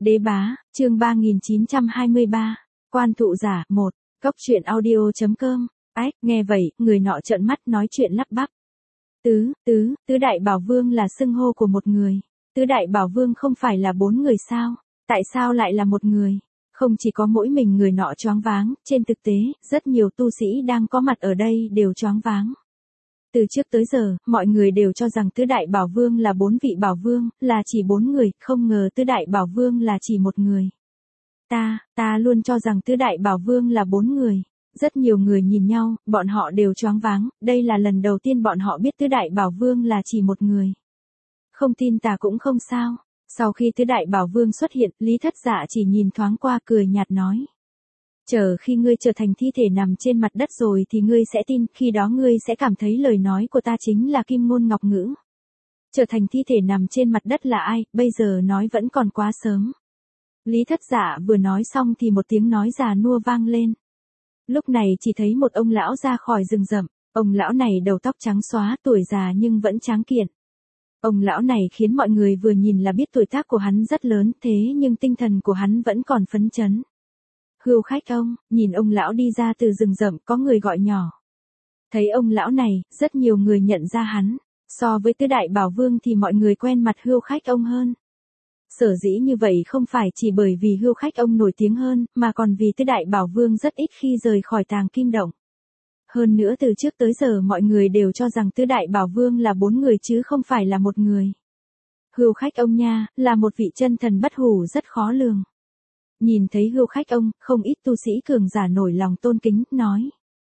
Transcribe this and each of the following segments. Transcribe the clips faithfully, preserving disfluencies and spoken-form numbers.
Đế bá, chương ba nghìn chín trăm hai mươi ba, quan thụ giả, một, cốc truyện audio.com, ách, nghe vậy, người nọ trợn mắt nói chuyện lắp bắp. Tứ, tứ, tứ đại bảo vương là xưng hô của một người. Tứ đại bảo vương không phải là bốn người sao? Tại sao lại là một người? Không chỉ có mỗi mình người nọ choáng váng, trên thực tế, rất nhiều tu sĩ đang có mặt ở đây đều choáng váng. Từ trước tới giờ, mọi người đều cho rằng tứ đại bảo vương là bốn vị bảo vương, là chỉ bốn người, không ngờ tứ đại bảo vương là chỉ một người. Ta, ta luôn cho rằng tứ đại bảo vương là bốn người. Rất nhiều người nhìn nhau, bọn họ đều choáng váng, đây là lần đầu tiên bọn họ biết tứ đại bảo vương là chỉ một người. Không tin ta cũng không sao. Sau khi tứ đại bảo vương xuất hiện, Lý Thất Dạ chỉ nhìn thoáng qua cười nhạt nói. Chờ khi ngươi trở thành thi thể nằm trên mặt đất rồi thì ngươi sẽ tin, khi đó ngươi sẽ cảm thấy lời nói của ta chính là kim ngôn ngọc ngữ. Trở thành thi thể nằm trên mặt đất là ai, bây giờ nói vẫn còn quá sớm. Lý Thất Dạ vừa nói xong thì một tiếng nói già nua vang lên. Lúc này chỉ thấy một ông lão ra khỏi rừng rậm, ông lão này đầu tóc trắng xóa, tuổi già nhưng vẫn tráng kiện. Ông lão này khiến mọi người vừa nhìn là biết tuổi tác của hắn rất lớn, thế nhưng tinh thần của hắn vẫn còn phấn chấn. Hưu khách ông, nhìn ông lão đi ra từ rừng rậm, có người gọi nhỏ. Thấy ông lão này, rất nhiều người nhận ra hắn. So với tứ đại bảo vương thì mọi người quen mặt hưu khách ông hơn. Sở dĩ như vậy không phải chỉ bởi vì hưu khách ông nổi tiếng hơn, mà còn vì tứ đại bảo vương rất ít khi rời khỏi tàng kim động. Hơn nữa từ trước tới giờ mọi người đều cho rằng tứ đại bảo vương là bốn người chứ không phải là một người. Hưu khách ông nha, là một vị chân thần bất hủ rất khó lường. Nhìn thấy hưu khách ông, không ít tu sĩ cường giả nổi lòng tôn kính, nói.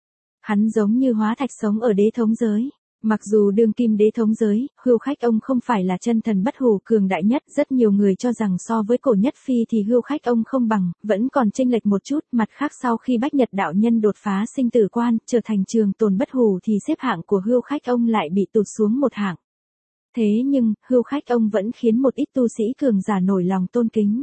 Hắn giống như hóa thạch sống ở đế thống giới. Mặc dù đương kim đế thống giới, hưu khách ông không phải là chân thần bất hủ cường đại nhất, rất nhiều người cho rằng so với cổ nhất phi thì hưu khách ông không bằng, vẫn còn chênh lệch một chút, mặt khác sau khi Bách Nhật đạo nhân đột phá sinh tử quan, trở thành trường tồn bất hủ thì xếp hạng của hưu khách ông lại bị tụt xuống một hạng. Thế nhưng, hưu khách ông vẫn khiến một ít tu sĩ cường giả nổi lòng tôn kính.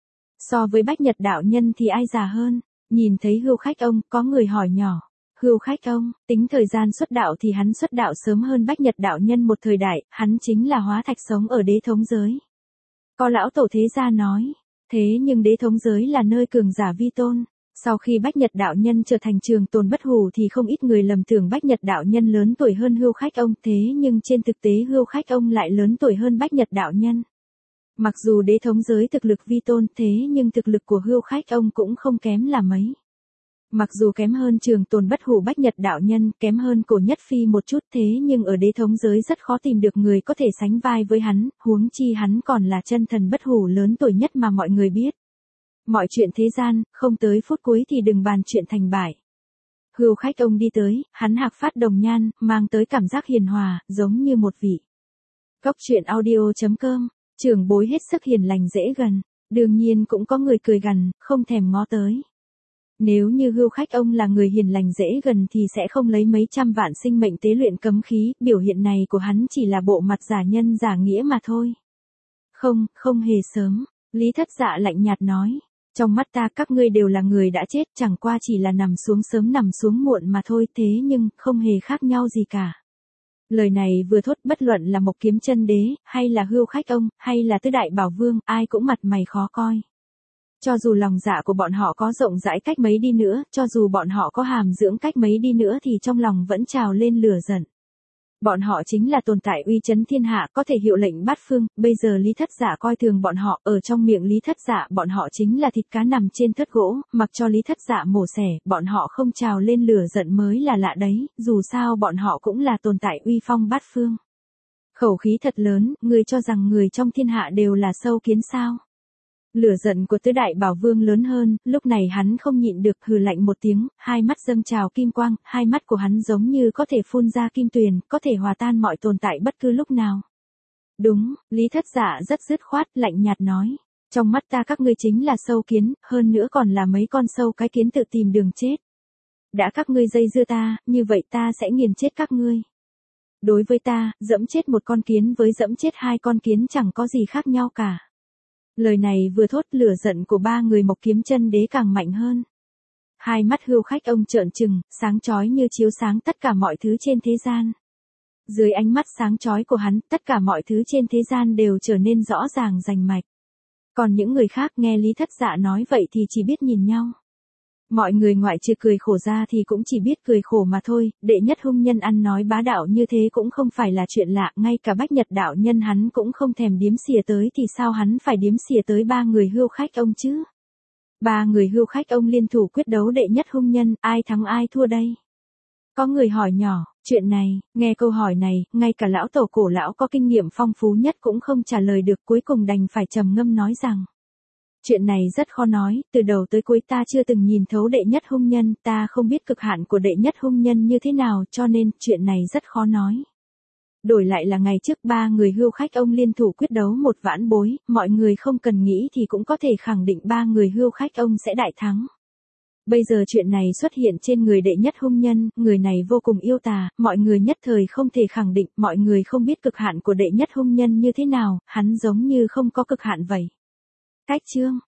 So với Bách Nhật đạo nhân thì ai già hơn? Nhìn thấy hưu khách ông, có người hỏi nhỏ. Hưu khách ông, tính thời gian xuất đạo thì hắn xuất đạo sớm hơn Bách Nhật đạo nhân một thời đại, hắn chính là hóa thạch sống ở đế thống giới. Có lão tổ thế gia nói, thế nhưng đế thống giới là nơi cường giả vi tôn. Sau khi Bách Nhật đạo nhân trở thành trường tồn bất hủ thì không ít người lầm tưởng Bách Nhật đạo nhân lớn tuổi hơn hưu khách ông, thế nhưng trên thực tế hưu khách ông lại lớn tuổi hơn Bách Nhật đạo nhân. Mặc dù đế thống giới thực lực vi tôn thế nhưng thực lực của hưu khách ông cũng không kém là mấy. Mặc dù kém hơn trường tồn bất hủ Bách Nhật đạo nhân, kém hơn cổ nhất phi một chút thế nhưng ở đế thống giới rất khó tìm được người có thể sánh vai với hắn, huống chi hắn còn là chân thần bất hủ lớn tuổi nhất mà mọi người biết. Mọi chuyện thế gian, không tới phút cuối thì đừng bàn chuyện thành bại. Hưu khách ông đi tới, hắn hạc phát đồng nhan, mang tới cảm giác hiền hòa, giống như một vị. Cốc truyện audio.com, trưởng bối hết sức hiền lành dễ gần, đương nhiên cũng có người cười gằn, không thèm ngó tới. Nếu như hưu khách ông là người hiền lành dễ gần thì sẽ không lấy mấy trăm vạn sinh mệnh tế luyện cấm khí, biểu hiện này của hắn chỉ là bộ mặt giả nhân giả nghĩa mà thôi. Không, không hề sớm, Lý Thất Dạ lạnh nhạt nói, trong mắt ta các ngươi đều là người đã chết, chẳng qua chỉ là nằm xuống sớm nằm xuống muộn mà thôi, thế nhưng, không hề khác nhau gì cả. Lời này vừa thốt bất luận là Mộc Kiếm Chân Đế, hay là hưu khách ông, hay là tứ đại bảo vương, ai cũng mặt mày khó coi. Cho dù lòng dạ của bọn họ có rộng rãi cách mấy đi nữa, cho dù bọn họ có hàm dưỡng cách mấy đi nữa thì trong lòng vẫn trào lên lửa giận. Bọn họ chính là tồn tại uy chấn thiên hạ, có thể hiệu lệnh bát phương, bây giờ Lý Thất Dạ coi thường bọn họ, ở trong miệng Lý Thất Dạ bọn họ chính là thịt cá nằm trên thớt gỗ, mặc cho Lý Thất Dạ mổ xẻ, bọn họ không trào lên lửa giận mới là lạ đấy, dù sao bọn họ cũng là tồn tại uy phong bát phương. Khẩu khí thật lớn, người cho rằng người trong thiên hạ đều là sâu kiến sao? Lửa giận của tứ đại bảo vương lớn hơn, lúc này hắn không nhịn được hừ lạnh một tiếng, hai mắt dâng trào kim quang, hai mắt của hắn giống như có thể phun ra kim tuyền, có thể hòa tan mọi tồn tại bất cứ lúc nào. Đúng, Lý Thất Dạ rất dứt khoát, lạnh nhạt nói, trong mắt ta các ngươi chính là sâu kiến, hơn nữa còn là mấy con sâu cái kiến tự tìm đường chết. Đã các ngươi dây dưa ta, như vậy ta sẽ nghiền chết các ngươi. Đối với ta, dẫm chết một con kiến với dẫm chết hai con kiến chẳng có gì khác nhau cả. Lời này vừa thốt lửa giận của ba người Mộc Kiếm Chân Đế càng mạnh hơn. Hai mắt hưu khách ông trợn trừng, sáng chói như chiếu sáng tất cả mọi thứ trên thế gian. Dưới ánh mắt sáng chói của hắn, tất cả mọi thứ trên thế gian đều trở nên rõ ràng rành mạch. Còn những người khác nghe Lý Thất Dạ nói vậy thì chỉ biết nhìn nhau. Mọi người ngoại trừ cười khổ ra thì cũng chỉ biết cười khổ mà thôi, đệ nhất hung nhân ăn nói bá đạo như thế cũng không phải là chuyện lạ, ngay cả Bách Nhật đạo nhân hắn cũng không thèm điếm xỉa tới thì sao hắn phải điếm xỉa tới ba người hưu khách ông chứ? Ba người hưu khách ông liên thủ quyết đấu đệ nhất hung nhân, ai thắng ai thua đây? Có người hỏi nhỏ, chuyện này, nghe câu hỏi này, ngay cả lão tổ cổ lão có kinh nghiệm phong phú nhất cũng không trả lời được, cuối cùng đành phải trầm ngâm nói rằng. Chuyện này rất khó nói, từ đầu tới cuối ta chưa từng nhìn thấu đệ nhất hung nhân, ta không biết cực hạn của đệ nhất hung nhân như thế nào cho nên chuyện này rất khó nói. Đổi lại là ngày trước ba người hưu khách ông liên thủ quyết đấu một vãn bối, mọi người không cần nghĩ thì cũng có thể khẳng định ba người hưu khách ông sẽ đại thắng. Bây giờ chuyện này xuất hiện trên người đệ nhất hung nhân, người này vô cùng yêu tà, mọi người nhất thời không thể khẳng định, mọi người không biết cực hạn của đệ nhất hung nhân như thế nào, hắn giống như không có cực hạn vậy. Cách chương